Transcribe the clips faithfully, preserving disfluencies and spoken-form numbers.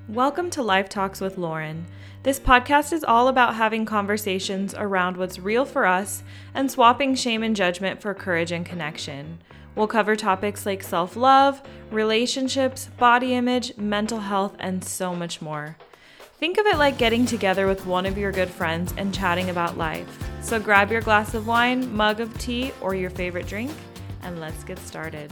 Welcome to Life Talks with Lauren. This podcast is all about having conversations around what's real for us and swapping shame and judgment for courage and connection. We'll cover topics like self-love, relationships, body image, mental health, and so much more. Think of it like getting together with one of your good friends and chatting about life. So grab your glass of wine, mug of tea, or your favorite drink, and let's get started.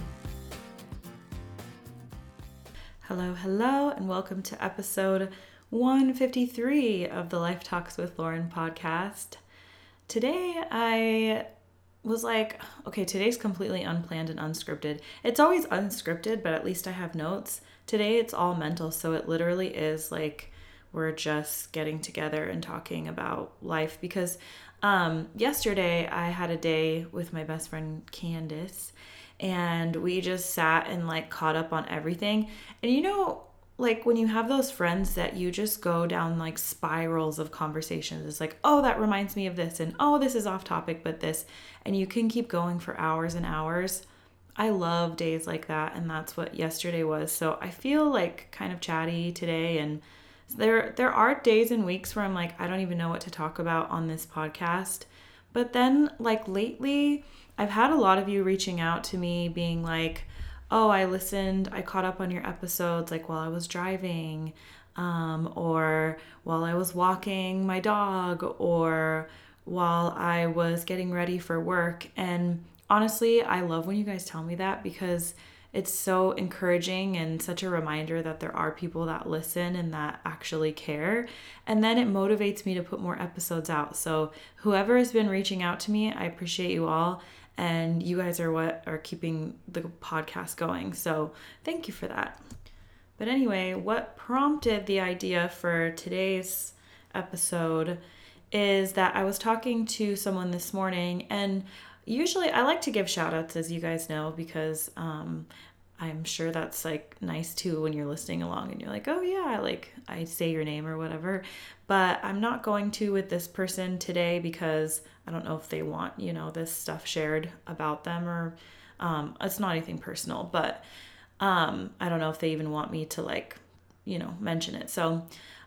Hello, hello, and welcome to episode one fifty-three of the Life Talks with Lauren podcast. Today, I was like, okay, today's completely unplanned and unscripted. It's always unscripted, but at least I have notes. Today, it's all mental, so it literally is like we're just getting together and talking about life because um, yesterday, I had a day with my best friend, Candace, and we just sat and like caught up on everything. And you know, like when you have those friends that you just go down like spirals of conversations, it's like, oh, that reminds me of this, and oh, this is off topic, but this, and you can keep going for hours and hours. I love days like that, and that's what yesterday was. So I feel like kind of chatty today, and there there are days and weeks where I'm like, I don't even know what to talk about on this podcast. But then like lately, I've had a lot of you reaching out to me being like, oh, I listened, I caught up on your episodes like while I was driving, um, or while I was walking my dog, or while I was getting ready for work. And honestly, I love when you guys tell me that because it's so encouraging and such a reminder that there are people that listen and that actually care. And then it motivates me to put more episodes out. So whoever has been reaching out to me, I appreciate you all. And you guys are what are keeping the podcast going. So thank you for that. But anyway, what prompted the idea for today's episode is that I was talking to someone this morning, and usually I like to give shout outs, as you guys know, because um, I'm sure that's like nice too when you're listening along and you're like, oh yeah, like I say your name or whatever. But I'm not going to with this person today because I don't know if they want, you know, this stuff shared about them, or um, it's not anything personal, but um, I don't know if they even want me to like, you know, mention it. So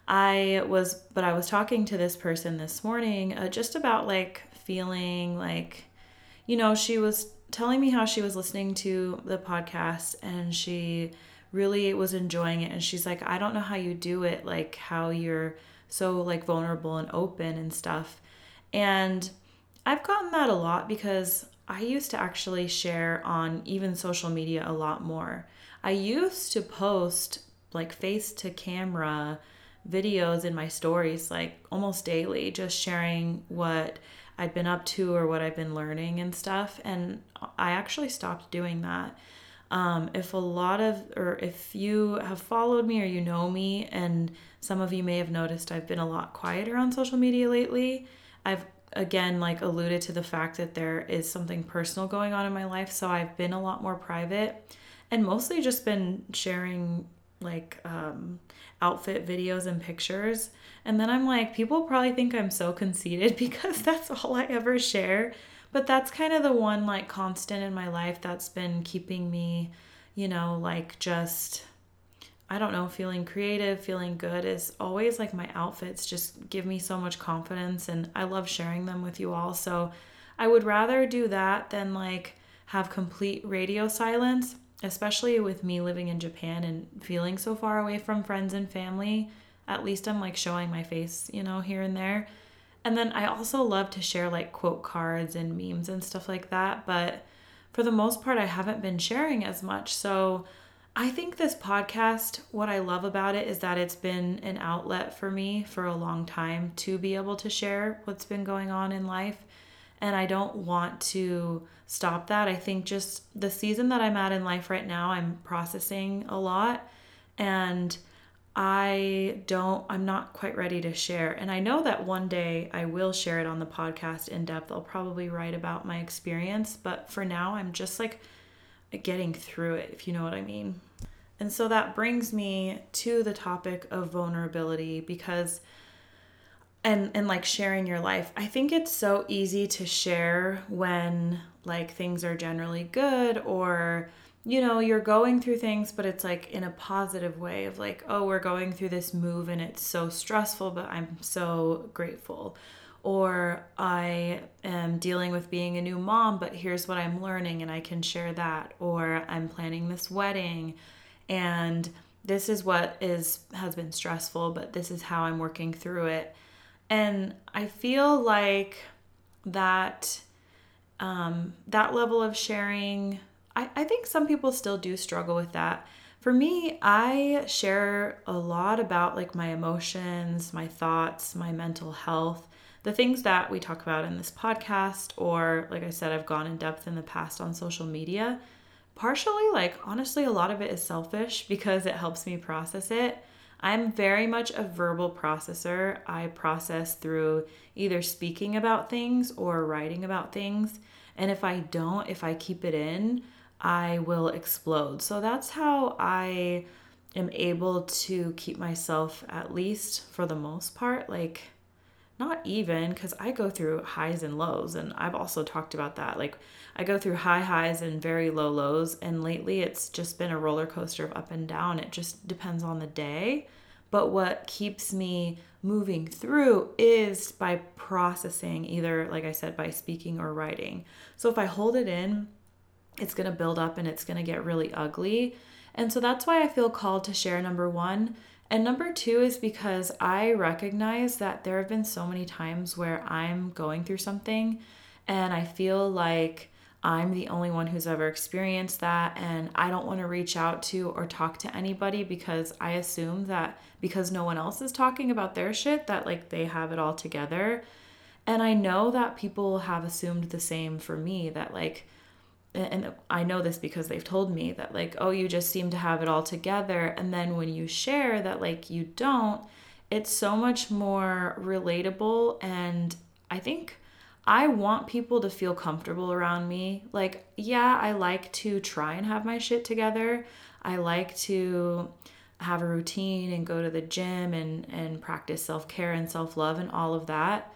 I was, but I was talking to this person this morning uh, just about like feeling like, you know, she was telling me how she was listening to the podcast and she really was enjoying it. And she's like, I don't know how you do it, like how you're so like vulnerable and open and stuff. And I've gotten that a lot because I used to actually share on even social media a lot more. I used to post like face to camera videos in my stories like almost daily, just sharing what I'd been up to or what I've been learning and stuff. And I actually stopped doing that. Um, if a lot of, or if you have followed me or you know me, and some of you may have noticed I've been a lot quieter on social media lately. I've again like alluded to the fact that there is something personal going on in my life. So I've been a lot more private and mostly just been sharing like um, outfit videos and pictures. And then I'm like, people probably think I'm so conceited because that's all I ever share. But that's kind of the one like constant in my life that's been keeping me, you know, like just, I don't know, feeling creative, feeling good is always like my outfits just give me so much confidence, and I love sharing them with you all. So I would rather do that than like have complete radio silence, especially with me living in Japan and feeling so far away from friends and family. At least I'm like showing my face, you know, here and there. And then I also love to share like quote cards and memes and stuff like that. But for the most part, I haven't been sharing as much. So I think this podcast, what I love about it is that it's been an outlet for me for a long time to be able to share what's been going on in life. And I don't want to stop that. I think just the season that I'm at in life right now, I'm processing a lot. And I don't, I'm not quite ready to share. And I know that one day I will share it on the podcast in depth. I'll probably write about my experience, but for now I'm just like getting through it, if you know what I mean. And so that brings me to the topic of vulnerability because, and, and like sharing your life. I think it's so easy to share when like things are generally good, or you know, you're going through things, but it's like in a positive way of like, oh, we're going through this move and it's so stressful, but I'm so grateful. Or I am dealing with being a new mom, but here's what I'm learning and I can share that. Or I'm planning this wedding and this is what is has been stressful, but this is how I'm working through it. And I feel like that um, that level of sharing, I, I think some people still do struggle with that. For me, I share a lot about like my emotions, my thoughts, my mental health, the things that we talk about in this podcast, or like I said, I've gone in depth in the past on social media. Partially, like honestly, a lot of it is selfish because it helps me process it. I'm very much a verbal processor. I process through either speaking about things or writing about things. And if I don't, if I keep it in, I will explode. So that's how I am able to keep myself, at least for the most part, like not even, because I go through highs and lows. And I've also talked about that. Like I go through high highs and very low lows. And lately it's just been a roller coaster of up and down. It just depends on the day. But what keeps me moving through is by processing, either, like I said, by speaking or writing. So if I hold it in, it's going to build up and it's going to get really ugly. And so that's why I feel called to share, number one. And number two is because I recognize that there have been so many times where I'm going through something and I feel like I'm the only one who's ever experienced that. And I don't want to reach out to or talk to anybody because I assume that because no one else is talking about their shit, that like they have it all together. And I know that people have assumed the same for me, that like, and I know this because they've told me that like, oh, you just seem to have it all together. And then when you share that like you don't, it's so much more relatable. And I think I want people to feel comfortable around me. Like, yeah, I like to try and have my shit together. I like to have a routine and go to the gym and, and practice self-care and self-love and all of that.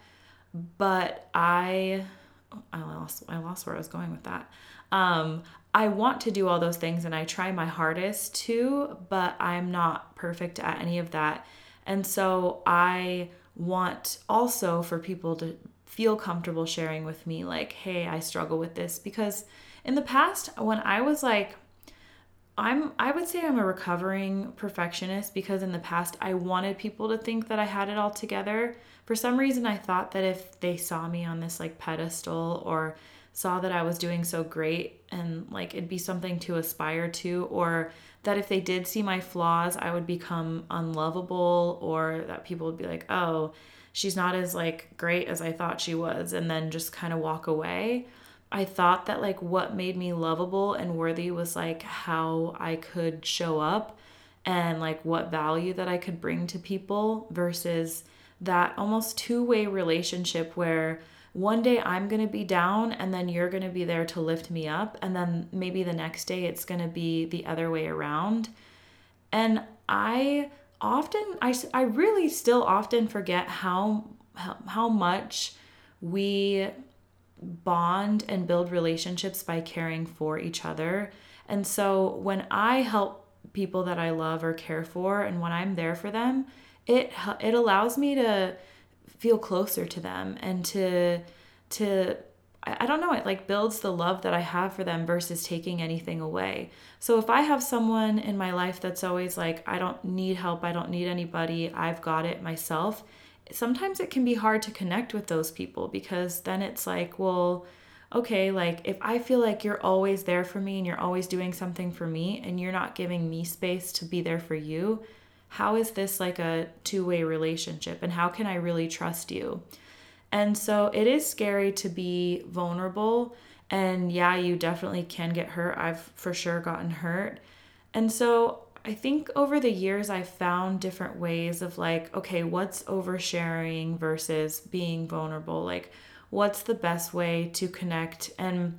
But I, I lost, I lost where I was going with that. Um, I want to do all those things and I try my hardest to, but I'm not perfect at any of that. And so I want also for people to feel comfortable sharing with me, like, hey, I struggle with this. Because in the past, when I was like, I'm, I would say I'm a recovering perfectionist, because in the past I wanted people to think that I had it all together. For some reason, I thought that if they saw me on this like pedestal or saw that I was doing so great and like it'd be something to aspire to, or that if they did see my flaws, I would become unlovable, or that people would be like, oh, she's not as like great as I thought she was, and then just kind of walk away. I thought that like what made me lovable and worthy was like how I could show up and like what value that I could bring to people, versus that almost two-way relationship where one day I'm going to be down and then you're going to be there to lift me up. And then maybe the next day it's going to be the other way around. And I often, I, I really still often forget how, how, how much we bond and build relationships by caring for each other. And so when I help people that I love or care for, and when I'm there for them, it it allows me to feel closer to them and to to I don't know, it like builds the love that I have for them versus taking anything away. So if I have someone in my life that's always like, I don't need help, I don't need anybody, I've got it myself, sometimes it can be hard to connect with those people, because then it's like, well, okay, like if I feel like you're always there for me and you're always doing something for me and you're not giving me space to be there for you, how is this like a two-way relationship, and how can I really trust you? And so it is scary to be vulnerable. And yeah, you definitely can get hurt. I've for sure gotten hurt. And so I think over the years, I've found different ways of like, okay, what's oversharing versus being vulnerable? Like, what's the best way to connect? And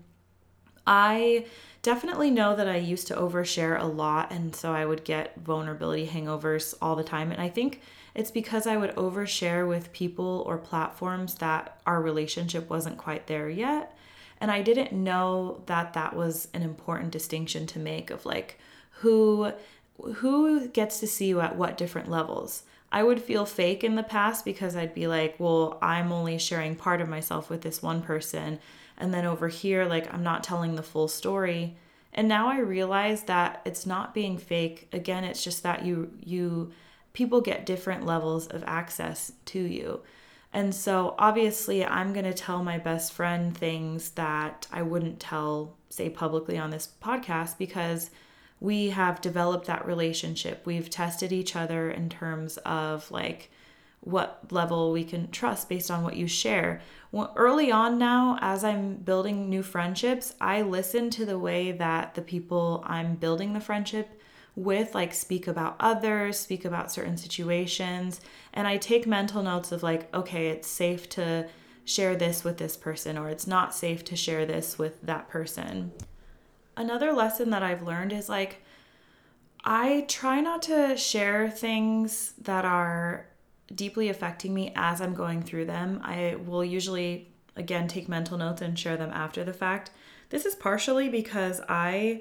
I definitely know that I used to overshare a lot, and so I would get vulnerability hangovers all the time. And I think it's because I would overshare with people or platforms that our relationship wasn't quite there yet. And I didn't know that that was an important distinction to make of like who who gets to see you at what different levels. I would feel fake in the past because I'd be like, well, I'm only sharing part of myself with this one person. And then over here, like, I'm not telling the full story. And now I realize that it's not being fake. Again, it's just that you, you, people get different levels of access to you. And so obviously I'm going to tell my best friend things that I wouldn't tell, say, publicly on this podcast, because we have developed that relationship. We've tested each other in terms of like what level we can trust based on what you share. Well, early on now, as I'm building new friendships, I listen to the way that the people I'm building the friendship with like speak about others, speak about certain situations, and I take mental notes of like, okay, it's safe to share this with this person, or it's not safe to share this with that person. Another lesson that I've learned is like, I try not to share things that are deeply affecting me as I'm going through them. I will usually, again, take mental notes and share them after the fact. This is partially because I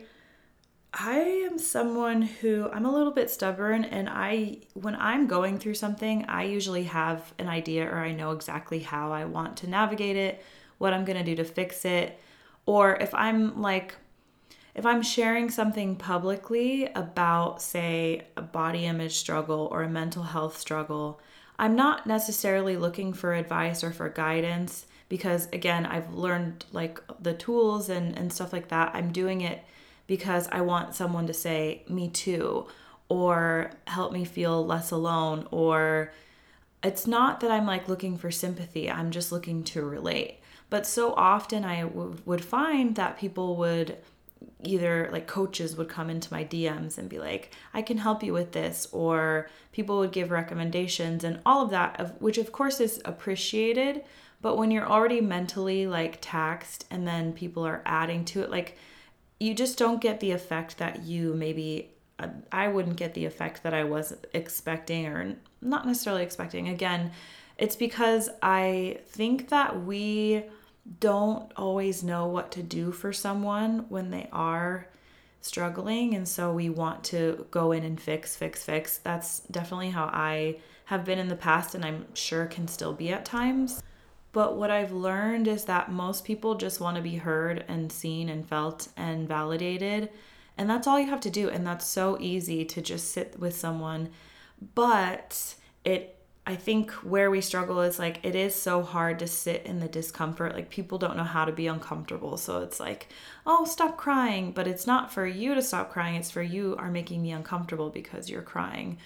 I am someone who, I'm a little bit stubborn, and I, when I'm going through something, I usually have an idea, or I know exactly how I want to navigate it, what I'm going to do to fix it. Or if I'm like, if I'm sharing something publicly about, say, a body image struggle or a mental health struggle, I'm not necessarily looking for advice or for guidance, because again, I've learned like the tools and, and stuff like that. I'm doing it because I want someone to say, me too, or help me feel less alone. Or it's not that I'm like looking for sympathy. I'm just looking to relate. But so often I w- would find that people would either like coaches would come into my D Ms and be like, I can help you with this, or people would give recommendations and all of that, of which of course is appreciated. But when you're already mentally like taxed and then people are adding to it, like you just don't get the effect that you maybe, uh, I wouldn't get the effect that I was expecting, or not necessarily expecting. Again, it's because I think that we don't always know what to do for someone when they are struggling. And so we want to go in and fix, fix, fix. That's definitely how I have been in the past, and I'm sure can still be at times. But what I've learned is that most people just want to be heard and seen and felt and validated. And that's all you have to do. And that's so easy to just sit with someone. But it, I think where we struggle is like, it is so hard to sit in the discomfort. Like people don't know how to be uncomfortable. So it's like, oh, stop crying. But it's not for you to stop crying. It's for you are making me uncomfortable because you're crying.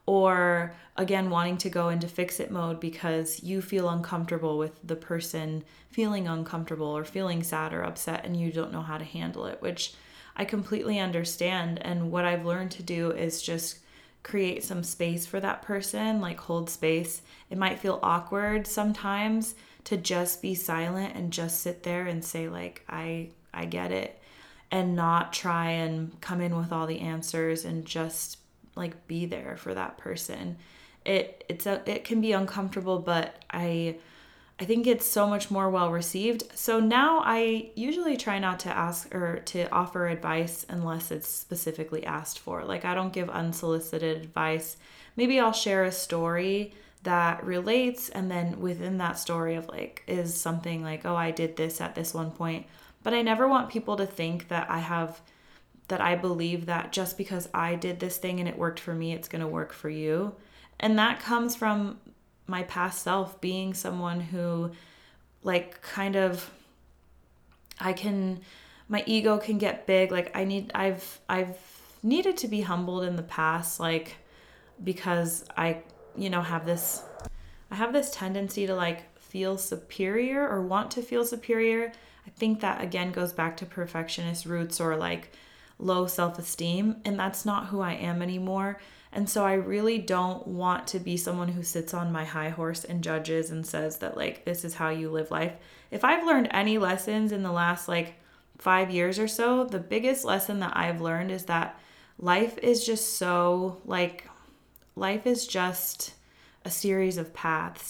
Or again, wanting to go into fix-it mode because you feel uncomfortable with the person feeling uncomfortable or feeling sad or upset, and you don't know how to handle it, which I completely understand. And what I've learned to do is just create some space for that person, like hold space. It might feel awkward sometimes to just be silent and just sit there and say like, I, I get it, and not try and come in with all the answers, and just like be there for that person. It it's a, it can be uncomfortable, but I I think it's so much more well received. So now I usually try not to ask or to offer advice unless it's specifically asked for. Like I don't give unsolicited advice. Maybe I'll share a story that relates, and then within that story of like is something like, oh, I did this at this one point. But I never want people to think that I have that I believe that just because I did this thing and it worked for me, it's going to work for you. And that comes from my past self being someone who like kind of, I can, my ego can get big. Like I need, I've, I've needed to be humbled in the past, like, because I, you know, have this, I have this tendency to like feel superior or want to feel superior. I think that again goes back to perfectionist roots or like low self-esteem, and that's not who I am anymore. And so I really don't want to be someone who sits on my high horse and judges and says that like, this is how you live life. If I've learned any lessons in the last like five years or so, the biggest lesson that I've learned is that life is just so like, life is just a series of paths.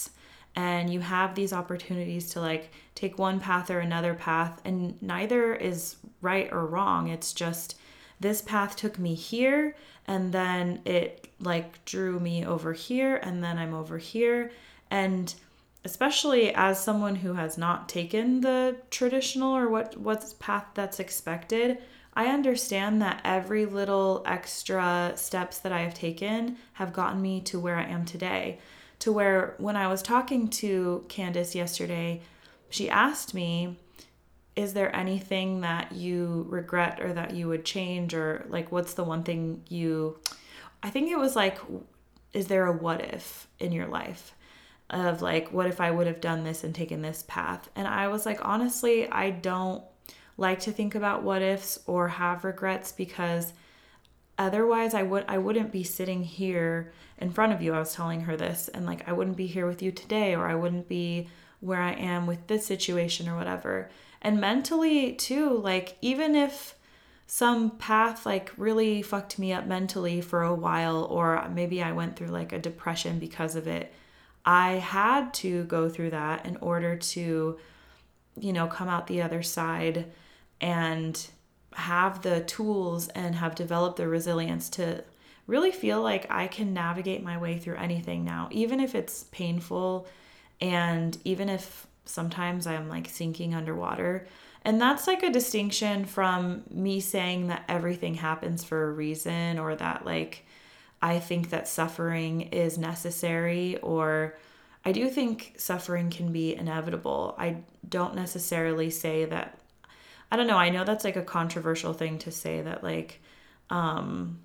and you have these opportunities to like take one path or another path, and neither is right or wrong. It's just this path took me here, and then it like drew me over here, and then I'm over here. And especially as someone who has not taken the traditional or what what's path that's expected, I understand that every little extra steps that I have taken have gotten me to where I am today. To where when I was talking to Candace yesterday, she asked me, is there anything that you regret or that you would change, or like what's the one thing you, I think it was like, is there a what if in your life? Of like, what if I would have done this and taken this path? And I was like, honestly, I don't like to think about what ifs or have regrets, because otherwise I would I wouldn't be sitting here in front of you. I was telling her this, and like I wouldn't be here with you today, or I wouldn't be where I am with this situation or whatever. And mentally too, like even if some path like really fucked me up mentally for a while, or maybe I went through like a depression because of it, I had to go through that in order to, you know, come out the other side and have the tools and have developed the resilience to really feel like I can navigate my way through anything now, even if it's painful, and even if sometimes I'm like sinking underwater. And that's like a distinction from me saying that everything happens for a reason, or that like I think that suffering is necessary, or I do think suffering can be inevitable. I don't necessarily say that, I don't know, I know that's like a controversial thing to say, that like, um,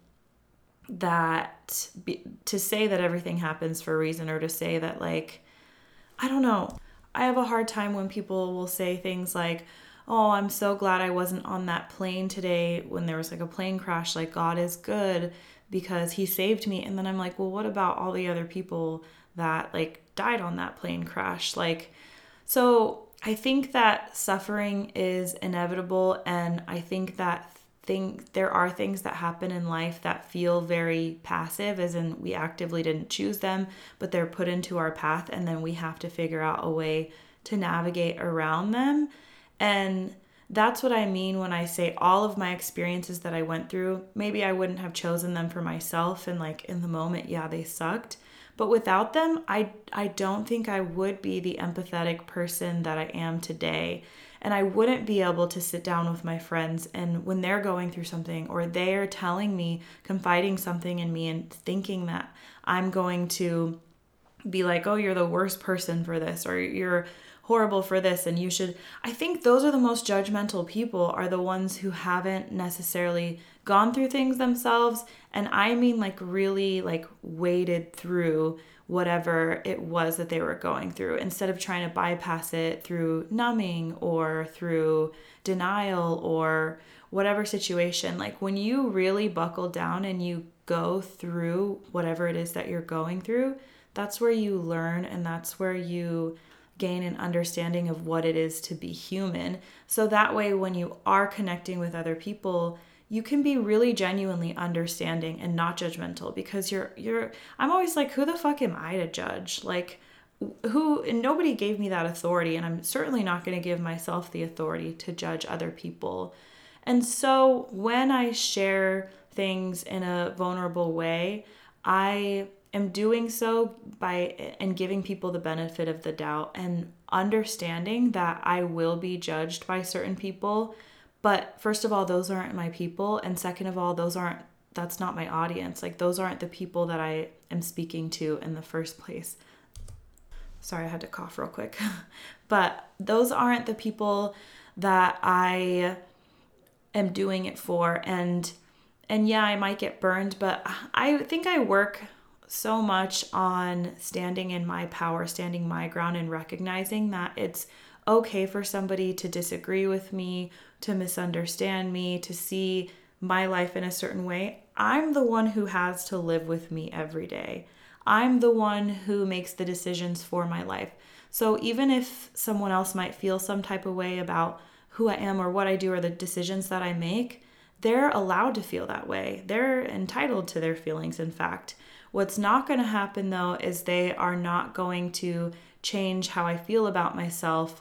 that be, to say that everything happens for a reason, or to say that like, I don't know. I have a hard time when people will say things like, oh, I'm so glad I wasn't on that plane today when there was like a plane crash, like God is good because he saved me. And then I'm like, well, what about all the other people that like died on that plane crash? Like, so I think that suffering is inevitable, and I think that thing there are things that happen in life that feel very passive, as in we actively didn't choose them, but they're put into our path, and then we have to figure out a way to navigate around them. And that's what I mean when I say all of my experiences that I went through, maybe I wouldn't have chosen them for myself, and like in the moment, yeah, they sucked. But without them, I I don't think I would be the empathetic person that I am today. And I wouldn't be able to sit down with my friends, and when they're going through something, or they're telling me, confiding something in me, and thinking that I'm going to be like, oh, you're the worst person for this, or you're horrible for this, and you should. I think those are the most judgmental people, are the ones who haven't necessarily gone through things themselves. And I mean like really like waded through whatever it was that they were going through, instead of trying to bypass it through numbing or through denial or whatever situation. Like when you really buckle down and you go through whatever it is that you're going through, that's where you learn, and that's where you gain an understanding of what it is to be human. So that way, when you are connecting with other people, you can be really genuinely understanding and not judgmental, because you're you're I'm always like, who the fuck am I to judge? Like who and nobody gave me that authority, and I'm certainly not going to give myself the authority to judge other people. And so when I share things in a vulnerable way, I am doing so by and giving people the benefit of the doubt, and understanding that I will be judged by certain people. But first of all, those aren't my people. And second of all, those aren't, that's not my audience. Like those aren't the people that I am speaking to in the first place. Sorry, I had to cough real quick. But those aren't the people that I am doing it for. And and yeah, I might get burned, but I think I work so much on standing in my power, standing my ground, and recognizing that it's okay for somebody to disagree with me, to misunderstand me, to see my life in a certain way. I'm the one who has to live with me every day. I'm the one who makes the decisions for my life. So even if someone else might feel some type of way about who I am or what I do or the decisions that I make, they're allowed to feel that way. They're entitled to their feelings, in fact. What's not going to happen, though, is they are not going to change how I feel about myself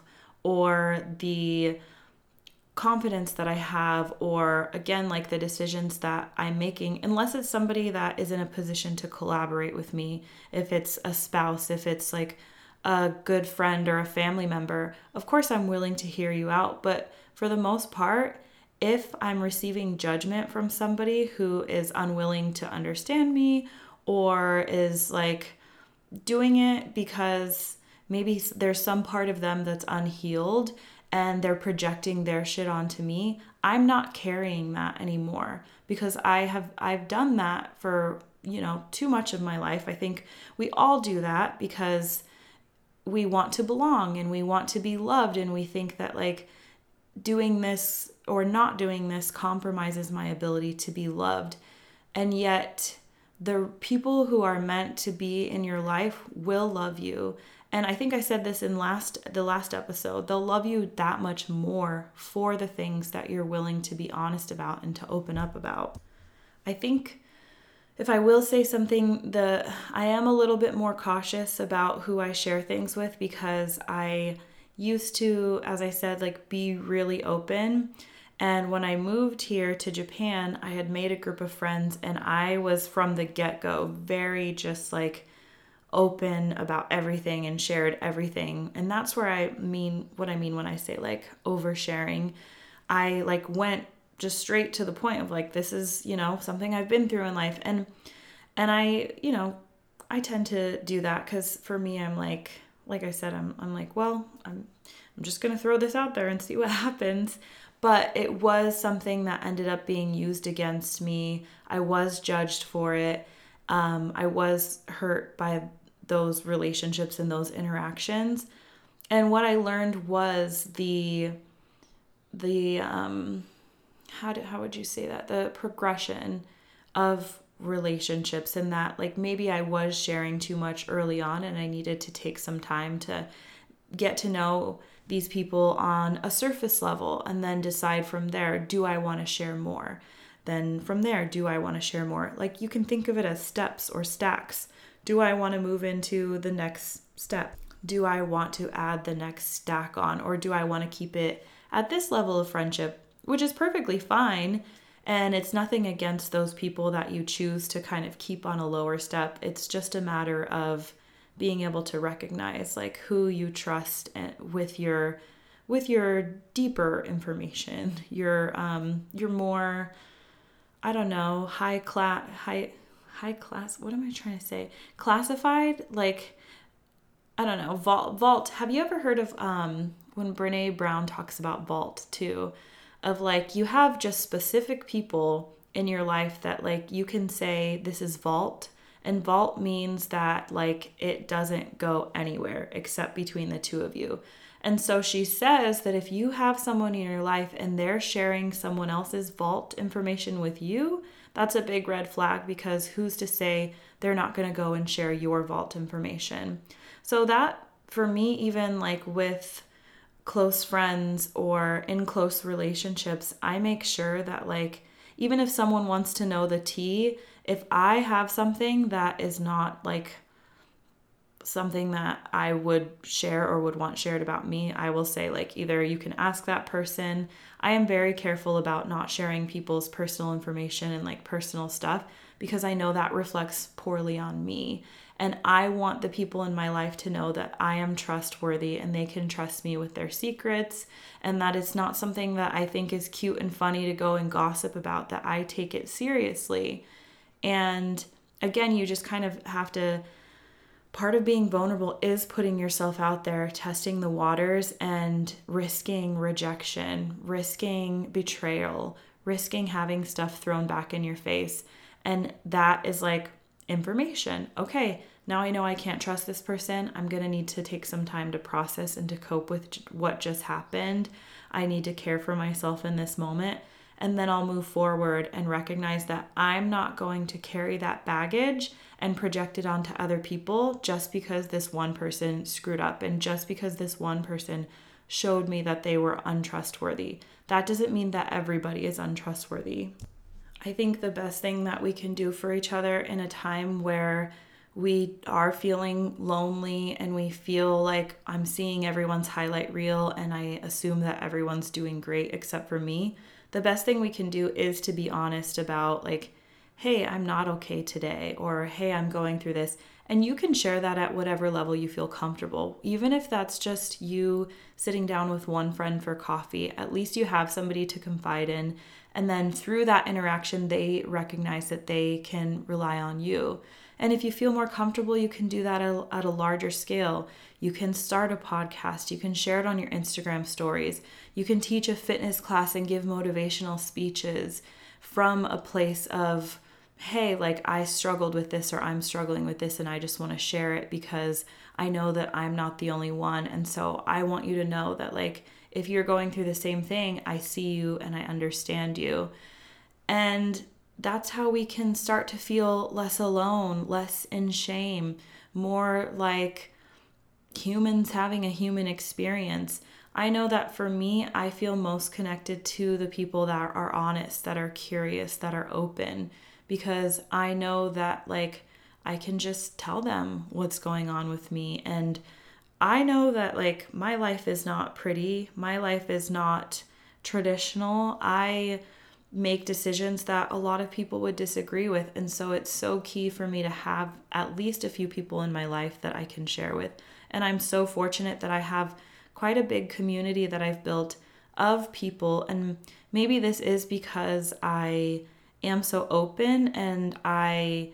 or the confidence that I have, or again, like the decisions that I'm making, unless it's somebody that is in a position to collaborate with me. If it's a spouse, if it's like a good friend or a family member, of course I'm willing to hear you out. But for the most part, if I'm receiving judgment from somebody who is unwilling to understand me or is like doing it because maybe there's some part of them that's unhealed and they're projecting their shit onto me, I'm not carrying that anymore, because I have I've done that for, you know, too much of my life. I think we all do that because we want to belong and we want to be loved, and we think that like doing this or not doing this compromises my ability to be loved. And yet the people who are meant to be in your life will love you. And I think I said this in last the last episode. They'll love you that much more for the things that you're willing to be honest about and to open up about. I think if I will say something, the I am a little bit more cautious about who I share things with, because I used to, as I said, like be really open. And when I moved here to Japan, I had made a group of friends, and I was from the get-go very just like open about everything and shared everything. And that's where I mean what I mean when I say like oversharing. I like went just straight to the point of like, this is, you know, something I've been through in life. And and I, you know, I tend to do that because for me, I'm like, like I said, I'm I'm like, well, I'm I'm just gonna throw this out there and see what happens. But it was something that ended up being used against me. I was judged for it. Um, I was hurt by those relationships and those interactions. And what I learned was the, the um, how did, how would you say that? The progression of relationships, and that like maybe I was sharing too much early on and I needed to take some time to get to know these people on a surface level and then decide from there, do I want to share more? Then from there, do I want to share more? Like you can think of it as steps or stacks. Do I want to move into the next step? Do I want to add the next stack on? Or do I want to keep it at this level of friendship, which is perfectly fine. And it's nothing against those people that you choose to kind of keep on a lower step. It's just a matter of being able to recognize like who you trust and with your with your deeper information, your um your more, I don't know, high class high high class what am I trying to say? Classified, like I don't know, vault vault. Have you ever heard of um when Brené Brown talks about vault too? Of like you have just specific people in your life that like you can say this is vault. And vault means that like it doesn't go anywhere except between the two of you. And so she says that if you have someone in your life and they're sharing someone else's vault information with you, that's a big red flag, because who's to say they're not going to go and share your vault information? So that for me, even like with close friends or in close relationships, I make sure that like even if someone wants to know the tea, if I have something that is not like something that I would share or would want shared about me, I will say like either you can ask that person. I am very careful about not sharing people's personal information and like personal stuff, because I know that reflects poorly on me. And I want the people in my life to know that I am trustworthy and they can trust me with their secrets, and that it's not something that I think is cute and funny to go and gossip about, that I take it seriously. And again, you just kind of have to, part of being vulnerable is putting yourself out there, testing the waters and risking rejection, risking betrayal, risking having stuff thrown back in your face. And that is like information. Okay, now I know I can't trust this person. I'm going to need to take some time to process and to cope with what just happened. I need to care for myself in this moment. And then I'll move forward and recognize that I'm not going to carry that baggage and project it onto other people just because this one person screwed up and just because this one person showed me that they were untrustworthy. That doesn't mean that everybody is untrustworthy. I think the best thing that we can do for each other in a time where we are feeling lonely and we feel like I'm seeing everyone's highlight reel and I assume that everyone's doing great except for me, the best thing we can do is to be honest about like, hey, I'm not okay today, or hey, I'm going through this. And you can share that at whatever level you feel comfortable. Even if that's just you sitting down with one friend for coffee, at least you have somebody to confide in. And then through that interaction, they recognize that they can rely on you. And if you feel more comfortable, you can do that at a larger scale. You can start a podcast. You can share it on your Instagram stories. You can teach a fitness class and give motivational speeches from a place of, hey, like I struggled with this or I'm struggling with this and I just want to share it because I know that I'm not the only one. And so I want you to know that like, if you're going through the same thing, I see you and I understand you. And that's how we can start to feel less alone, less in shame, more like humans having a human experience. I know that for me, I feel most connected to the people that are honest, that are curious, that are open, because I know that like I can just tell them what's going on with me. And I know that like my life is not pretty. My life is not traditional. I make decisions that a lot of people would disagree with. And so it's so key for me to have at least a few people in my life that I can share with. And I'm so fortunate that I have quite a big community that I've built of people. And maybe this is because I am so open and I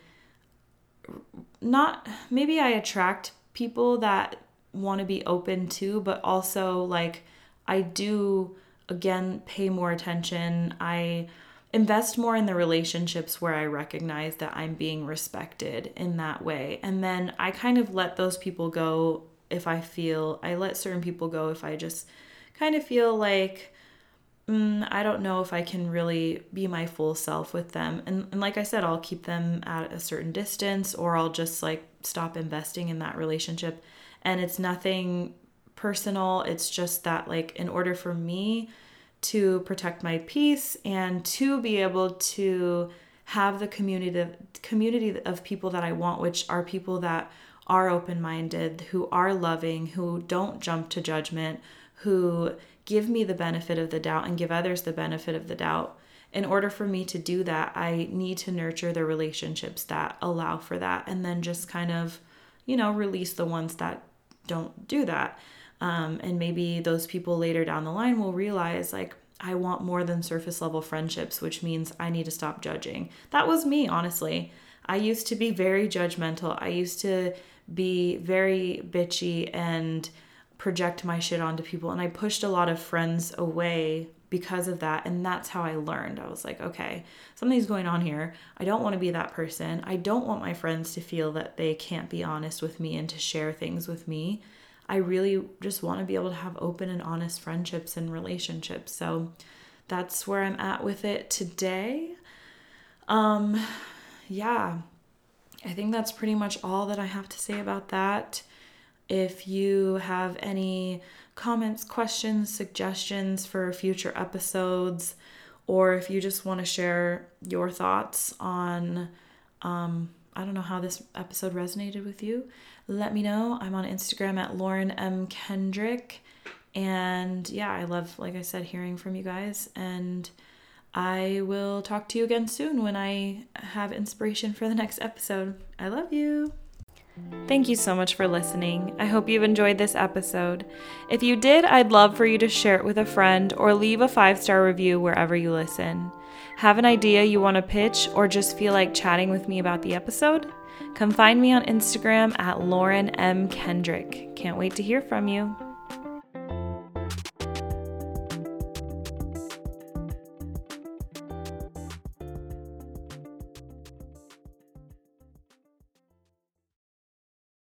not, maybe I attract people that want to be open too, but also like I do again pay more attention. I invest more in the relationships where I recognize that I'm being respected in that way. And then I kind of let those people go if I feel, I let certain people go if I just kind of feel like, mm, I don't know if I can really be my full self with them. And, and like I said, I'll keep them at a certain distance or I'll just like stop investing in that relationship. And it's nothing personal. It's just that like in order for me to protect my peace and to be able to have the community, community of people that I want, which are people that are open-minded, who are loving, who don't jump to judgment, who give me the benefit of the doubt and give others the benefit of the doubt. In order for me to do that, I need to nurture the relationships that allow for that and then just kind of, you know, release the ones that don't do that. Um, and maybe those people later down the line will realize like, I want more than surface level friendships, which means I need to stop judging. That was me, honestly. I used to be very judgmental. I used to be very bitchy and project my shit onto people. And I pushed a lot of friends away because of that. And that's how I learned. I was like, okay, something's going on here. I don't want to be that person. I don't want my friends to feel that they can't be honest with me and to share things with me. I really just want to be able to have open and honest friendships and relationships. So that's where I'm at with it today. Um, yeah, I think that's pretty much all that I have to say about that. If you have any comments, questions, suggestions for future episodes, or if you just want to share your thoughts on, um, I don't know how this episode resonated with you, let me know. I'm on Instagram at Lauren M. Kendrick. And yeah, I love, like I said, hearing from you guys. And I will talk to you again soon when I have inspiration for the next episode. I love you. Thank you so much for listening. I hope you've enjoyed this episode. If you did, I'd love for you to share it with a friend or leave a five-star review wherever you listen. Have an idea you want to pitch or just feel like chatting with me about the episode? Come find me on Instagram at Lauren M. Kendrick. Can't wait to hear from you.